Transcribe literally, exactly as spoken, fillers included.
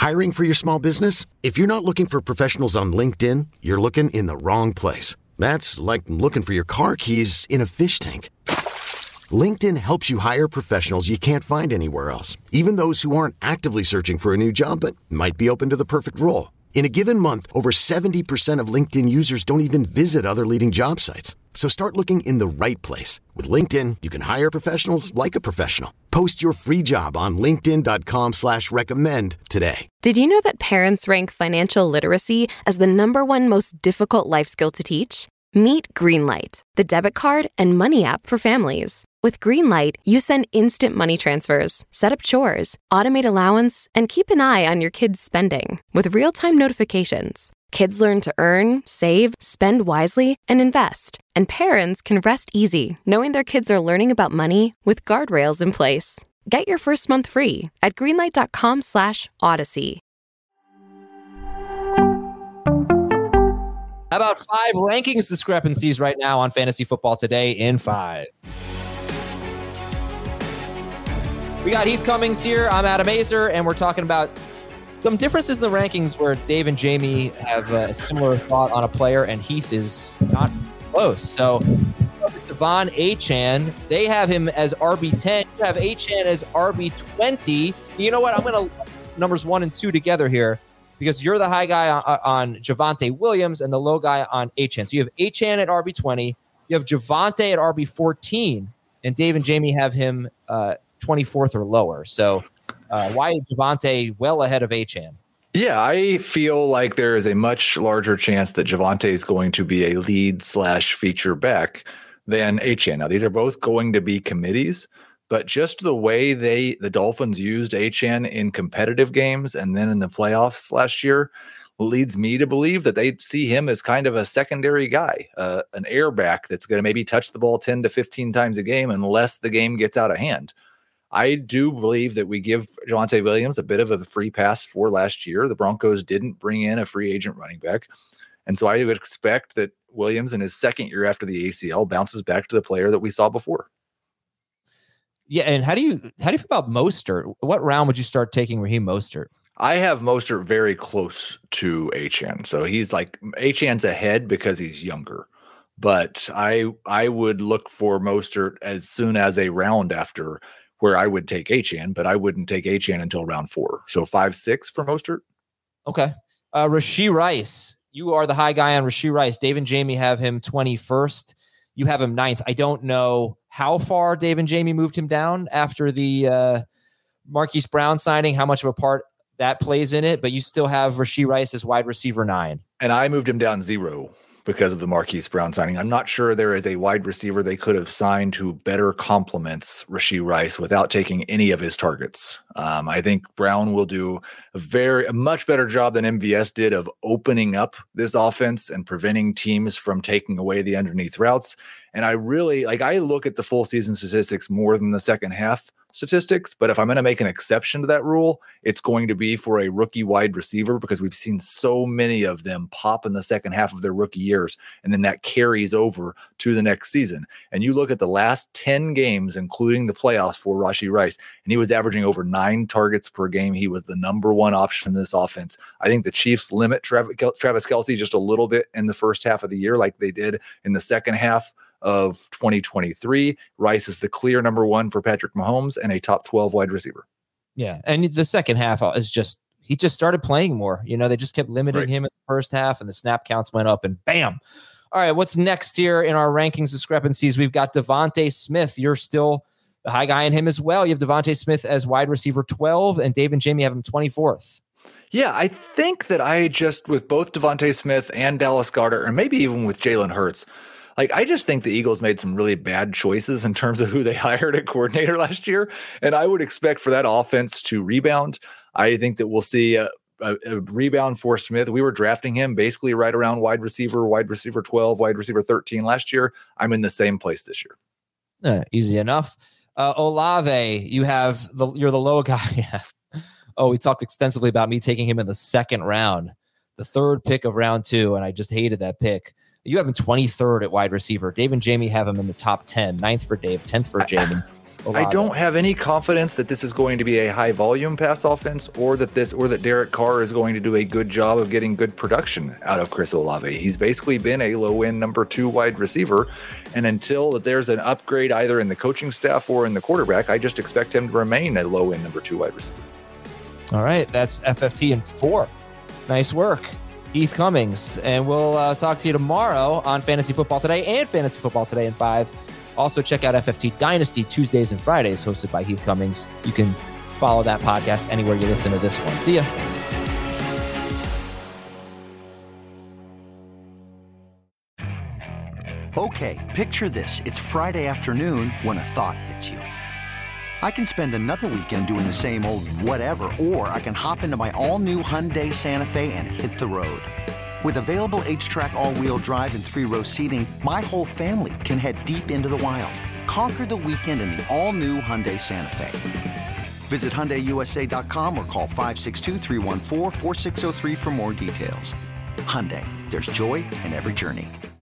Hiring for your small business? If you're not looking for professionals on LinkedIn, you're looking in the wrong place. That's like looking for your car keys in a fish tank. LinkedIn helps you hire professionals you can't find anywhere else, even those who aren't actively searching for a new job but might be open to the perfect role. In a given month, over seventy percent of LinkedIn users don't even visit other leading job sites. So start looking in the right place. With LinkedIn, you can hire professionals like a professional. Post your free job on linkedin.com slash recommend today. Did you know that parents rank financial literacy as the number one most difficult life skill to teach? Meet Greenlight, the debit card and money app for families. With Greenlight, you send instant money transfers, set up chores, automate allowance, and keep an eye on your kids' spending with real-time notifications. Kids learn to earn, save, spend wisely, and invest. And parents can rest easy knowing their kids are learning about money with guardrails in place. Get your first month free at greenlight.com slash odyssey. How about five rankings discrepancies right now on Fantasy Football Today in five? We got Heath Cummings here. I'm Adam Azer, and we're talking about some differences in the rankings where Dave and Jamie have a similar thought on a player, and Heath is not close. So, Devon Achane, they have him as R B ten. You have Achane as R B twenty. You know what? I'm going to numbers one and two together here because you're the high guy on, on Javonte Williams and the low guy on Achane. So you have Achane at R B twenty. You have Javonte at R B fourteen, and Dave and Jamie have him uh, twenty-fourth or lower. So uh, why is Javonte well ahead of Achane? Yeah, I feel like there is a much larger chance that Javonte is going to be a lead slash feature back than Achane. Now, these are both going to be committees, but just the way they the Dolphins used Achane in competitive games and then in the playoffs last year leads me to believe that they see him as kind of a secondary guy, uh, an airback that's going to maybe touch the ball ten to fifteen times a game unless the game gets out of hand. I do believe that we give Javonte Williams a bit of a free pass for last year. The Broncos didn't bring in a free agent running back. And so I would expect that Williams in his second year after the A C L bounces back to the player that we saw before. Yeah, and how do you how do you feel about Mostert? What round would you start taking Raheem Mostert? I have Mostert very close to Achane. So he's like Achane's ahead because he's younger. But I I would look for Mostert as soon as a round after where I would take Achane, but I wouldn't take Achane until round four. So five, six for Mostert. Okay. Uh, Rashee Rice. You are the high guy on Rashee Rice. Dave and Jamie have him twenty-first. You have him ninth. I don't know how far Dave and Jamie moved him down after the uh, Marquise Brown signing, how much of a part that plays in it, but you still have Rashee Rice as wide receiver nine. And I moved him down zero because of the Marquise Brown signing. I'm not sure there is a wide receiver they could have signed who better complements Rashee Rice without taking any of his targets. Um, I think Brown will do a very a much better job than M V S did of opening up this offense and preventing teams from taking away the underneath routes. And I really like, I look at the full season statistics more than the second half statistics, but if I'm going to make an exception to that rule, it's going to be for a rookie wide receiver because we've seen so many of them pop in the second half of their rookie years, and then that carries over to the next season. And you look at the last ten games, including the playoffs for Rashee Rice, and he was averaging over nine targets per game. He was the number one option in this offense. I think the Chiefs limit Travis Kelce just a little bit in the first half of the year like they did in the second half of twenty twenty-three. Rice is the clear number one for Patrick Mahomes and a top twelve wide receiver. Yeah. And the second half is just, he just started playing more. You know, they just kept limiting right. him in the first half and the snap counts went up and bam. All right. What's next here in our rankings discrepancies? We've got Devontae Smith. You're still the high guy in him as well. You have Devontae Smith as wide receiver twelve and Dave and Jamie have him twenty-fourth. Yeah, I think that I just, with both Devontae Smith and Dallas Goedert, or maybe even with Jalen Hurts, like, I just think the Eagles made some really bad choices in terms of who they hired at coordinator last year. And I would expect for that offense to rebound. I think that we'll see a, a, a rebound for Smith. We were drafting him basically right around wide receiver, wide receiver twelve, wide receiver thirteen last year. I'm in the same place this year. Uh, easy enough. Uh, Olave, you have the, you're the low guy. Oh, we talked extensively about me taking him in the second round, the third pick of round two. And I just hated that pick. You have him twenty-third at wide receiver. Dave and Jamie have him in the top ten. Ninth for Dave, tenth for Jamie. Olave. I don't have any confidence that this is going to be a high volume pass offense, or that this, or that Derek Carr is going to do a good job of getting good production out of Chris Olave. He's basically been a low end number two wide receiver. And until that there's an upgrade either in the coaching staff or in the quarterback, I just expect him to remain a low end number two wide receiver. All right. That's F F T in four. Nice work, Heath Cummings. And we'll uh, talk to you tomorrow on Fantasy Football Today and Fantasy Football Today in five. Also, check out F F T Dynasty Tuesdays and Fridays, hosted by Heath Cummings. You can follow that podcast anywhere you listen to this one. See ya. Okay, picture this. It's Friday afternoon when a thought hits you. I can spend another weekend doing the same old whatever, or I can hop into my all-new Hyundai Santa Fe and hit the road. With available H-Track all-wheel drive and three-row seating, my whole family can head deep into the wild. Conquer the weekend in the all-new Hyundai Santa Fe. Visit Hyundai U S A dot com or call five six two, three one four, four six zero three for more details. Hyundai, there's joy in every journey.